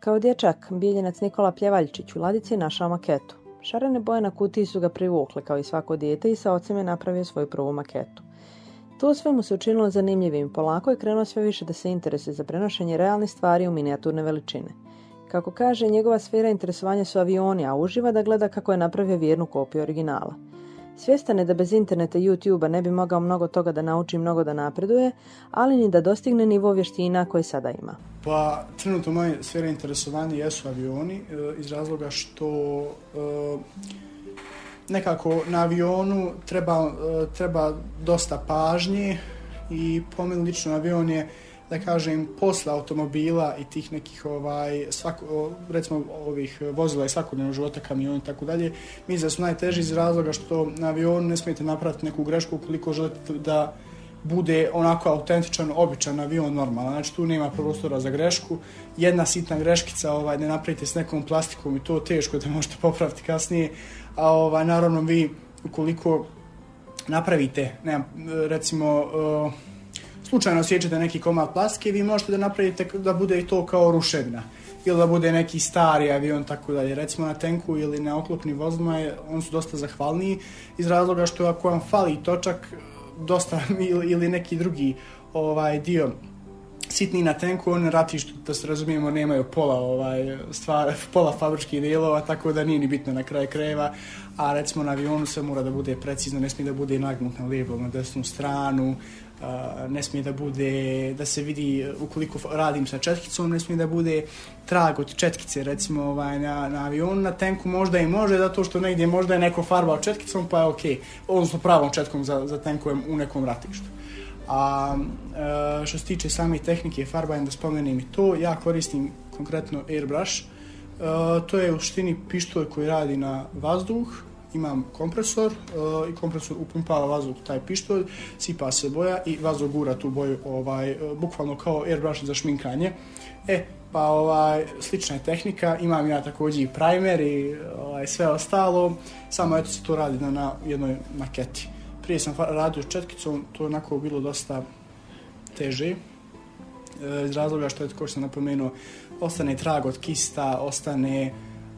Kao dječak, Bijeljinac Nikola Pljevaljčić u ladici je našao maketu. Šarene boje na kutiji su ga privukle kao i svako dijete i sa ocem je napravio svoju prvu maketu. To sve mu se učinilo zanimljivim, polako je krenuo sve više da se interesuje za prenošenje realnih stvari u minijaturne veličine. Kako kaže, njegova sfera interesovanja su avioni, a uživa da gleda kako je napravio vjernu kopiju originala. Svjestan je da bez interneta i YouTube-a ne bi mogao mnogo toga da nauči i mnogo da napreduje, ali ni da dostigne nivo vještina koje sada ima. Pa, trenutno moje sfere interesovanja jesu avioni, iz razloga što nekako na avionu treba dosta pažnje i po meni lično avion je, da kažem, posle automobila i tih nekih recimo ovih vozila i svakodnevnog života, kamiona i tako dalje, mislim da su najteži iz razloga što na avionu ne smijete napraviti neku grešku ukoliko želite da bude onako autentičan, običan avion normalan. Znači tu nema prostora za grešku. Jedna sitna greškica ne napravite s nekom plastikom i to teško da možete popraviti kasnije. A naravno vi ukoliko napravite, recimo slučajno osjećate neki komad plastike, vi možete da napravite da bude i to kao ruševina ili da bude neki stari avion, tako dalje. Recimo na tenku ili na oklopnim vozilima oni su dosta zahvalniji iz razloga što ako vam fali točak dosta ili neki drugi dio sitni na tenku, oni ratištu, da se razumijemo, nemaju pola fabričkih dijelova, tako da nije ni bitno na kraju krajeva, a recimo na avionu sve mora da bude precizno, ne smije da bude nagnut na lijevu ili na desnu stranu, ne smije da bude, da se vidi ukoliko radim sa četkicom, ne smije da bude trag od četkice, recimo na avionu. Na tenku možda i može, zato što negdje možda je neko farbao četkicom, pa je okej, odnosno pravom četkom za tenkovem u nekom ratištu. A što se tiče same tehnike farbanja, da spomenem i to, ja koristim konkretno airbrush. To je u suštini pištolj koji radi na vazduh, imam kompresor i kompresor upumpava vazduh u taj pištolj, sipa se boja i vazduh gura tu boju, bukvalno kao airbrush za šminkanje. Slična je tehnika, imam ja također i primer i sve ostalo, samo eto se to radi na jednoj maketi. Prije sam radio s četkicom, to je onako bilo dosta teže, iz razloga što je, kao što sam napomenuo, ostane trag od kista, ostane,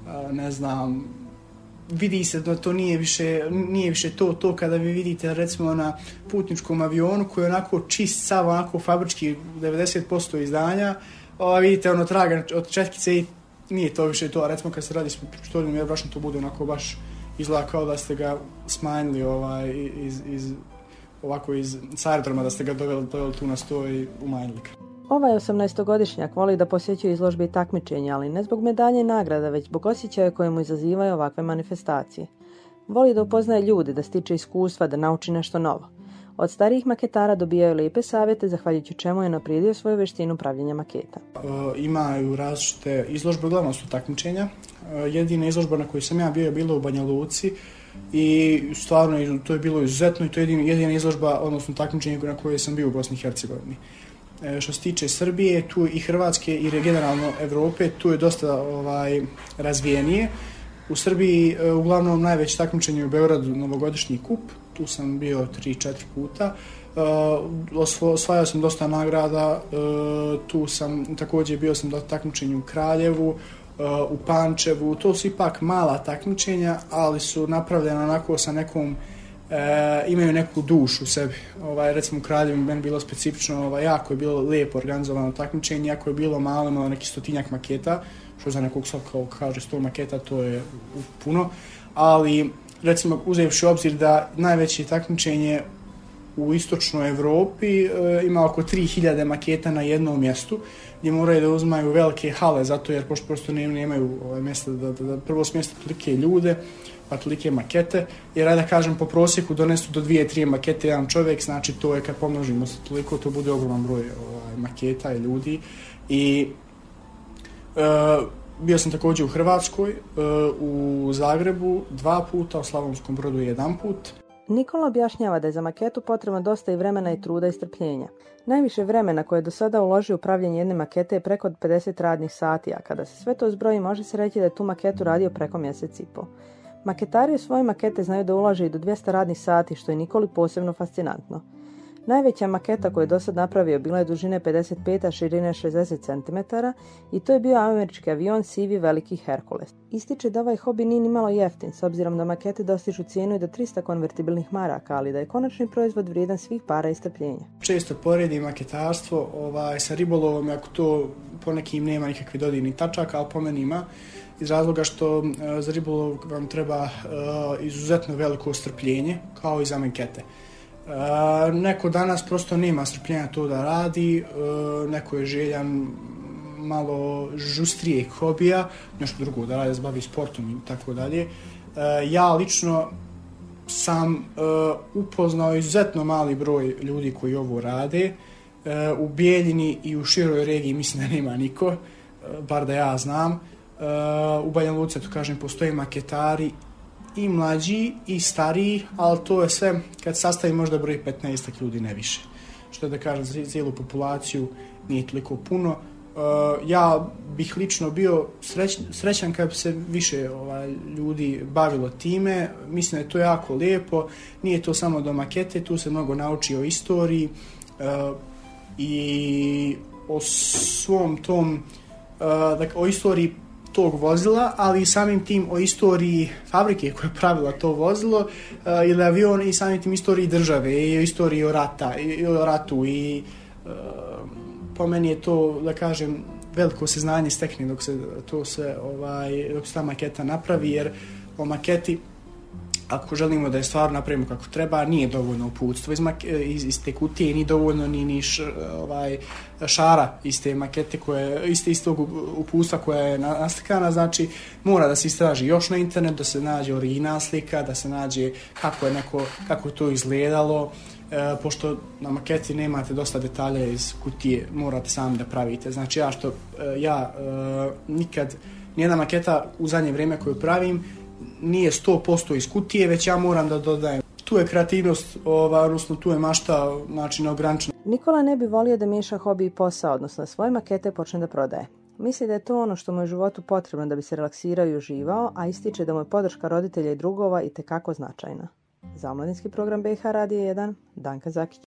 vidi se da to nije više to kada vi vidite recimo na putničkom avionu koji je onako čist, sav onako fabrički 90% izdanja, vidite traga od četkice i nije to više to, a recimo kad se radi s pištoljom airbrushom to bude onako baš izgleda kao da ste ga smanjili iz aerodroma, da ste ga doveli tu na sto i umanjili. Ovaj 18-godišnjak voli da posjećuje izložbe i takmičenja, ali ne zbog medalje i nagrada, već zbog osjećaja koje mu izazivaju ovakve manifestacije. Voli da upoznaje ljude, da stiče iskustva, da nauči nešto novo. Od starijih maketara dobijaju lijepe savjete, zahvaljujući čemu je unaprijedio svoju vještinu pravljenja maketa. Imaju različite izložbe, uglavnom su takmičenja. Jedina izložba na kojoj sam ja bio je bila u Banja Luci i stvarno to je bilo izuzetno i to je jedina izložba, odnosno takmičenje na kojoj sam bio u Bosni i Hercegovini. Što se tiče Srbije, tu i Hrvatske i generalno Evrope, tu je dosta razvijenije. U Srbiji uglavnom najveće takmičenje u Beogradu novogodišnji kup, tu sam bio 3-4 puta. Osvajao sam dosta nagrada, tu sam također bio sam na takmičenju u Kraljevu, u Pančevu, to su ipak mala takmičenja, ali su napravljena onako sa nekom, imaju neku dušu u sebi. Recimo u Kraljevu meni bilo specifično, jako je bilo lijepo organizovano takmičenje, jako je bilo malo, imalo neki 100-tinjak maketa, što za nekog kao kaže 100 maketa, to je puno, ali recimo uzevši u obzir da najveće takmičenje u istočnoj Evropi ima oko 3000 maketa na jednom mjestu, gdje moraju da uzmaju velike hale, zato jer prosto nemaju mjesta da prvo smjeste tolike ljude, pa tolike makete, jer da kažem po prosjeku donesu do 2-3 makete jedan čovjek, znači to je kad pomnožimo se toliko, to bude ogroman broj maketa i ljudi. I bio sam također u Hrvatskoj, u Zagrebu 2 puta, u Slavonskom Brodu 1 put. Nikola objašnjava da je za maketu potrebno dosta i vremena i truda i strpljenja. Najviše vremena koje je do sada uložio u pravljenje jedne makete je preko 50 radnih sati, a kada se sve to zbroji može se reći da je tu maketu radio preko mjesec i pol. Maketari u svoje makete znaju da ulaže i do 200 radnih sati, što je Nikoli posebno fascinantno. Najveća maketa koju je do sad napravio bila je dužine 55, a širine 60 cm i to je bio američki avion CV veliki Hercules. Ističe da ovaj hobi nije ni malo jeftin, s obzirom da makete dostižu cijenu i do 300 konvertibilnih maraka, ali da je konačni proizvod vrijedan svih para i strpljenja. Često poredim maketarstvo sa ribolovom, ako to po nekim nema nikakve dodirnih tačaka, ali po meni ima, iz razloga što za ribolov vam treba izuzetno veliko strpljenje, kao i za makete. Neko danas prosto nema strpljenja to da radi, neko je željan malo žustrijeg hobija, nešto drugo da radi, da se bavi sportom i tako dalje. Ja lično sam upoznao izuzetno mali broj ljudi koji ovo rade. U Bijeljini i u široj regiji mislim da nema niko, bar da ja znam. U Banja Luci, kažem, postoje maketari i mlađi i stariji, ali to je sve kad sastavi možda broj 15 ljudi, ne više. Što da kažem, za cijelu populaciju nije toliko puno. Ja bih lično bio srećan kad bi se više ljudi bavilo time. Mislim da je to jako lijepo. Nije to samo do makete, tu se mnogo nauči o istoriji i o svom tom, o istoriji tog vozila, ali i samim tim o istoriji fabrike koja je pravila to vozilo ili avion, i samim tim istoriji države i o istoriji o ratu i po meni je to, da kažem, veliko se znanje stekne dok se ta maketa napravi, jer o maketi, ako želimo da je stvarno napravimo kako treba, nije dovoljno uputstvo iz te kutije, nije dovoljno ni šara iz te makete, istog uputstva koja je naslikana. Znači mora da se istraži još na internet, da se nađe original slika, da se nađe kako je to izgledalo, pošto na maketi nemate dosta detalja iz kutije, morate sami da pravite. Znači nikad nijedna maketa u zadnje vrijeme koju pravim nije 100% iz kutije, već ja moram da dodajem. Tu je kreativnost, odnosno tu je mašta, znači neograničena. Nikola ne bi volio da miješa hobi i posao, odnosno svoje makete počne da prodaje. Misli da je to ono što mu je u životu potrebno da bi se relaksirao i uživao, a ističe da mu je podrška roditelja i drugova itekako značajna. Za omladinski program BiH Radija 1, Danka Zakić.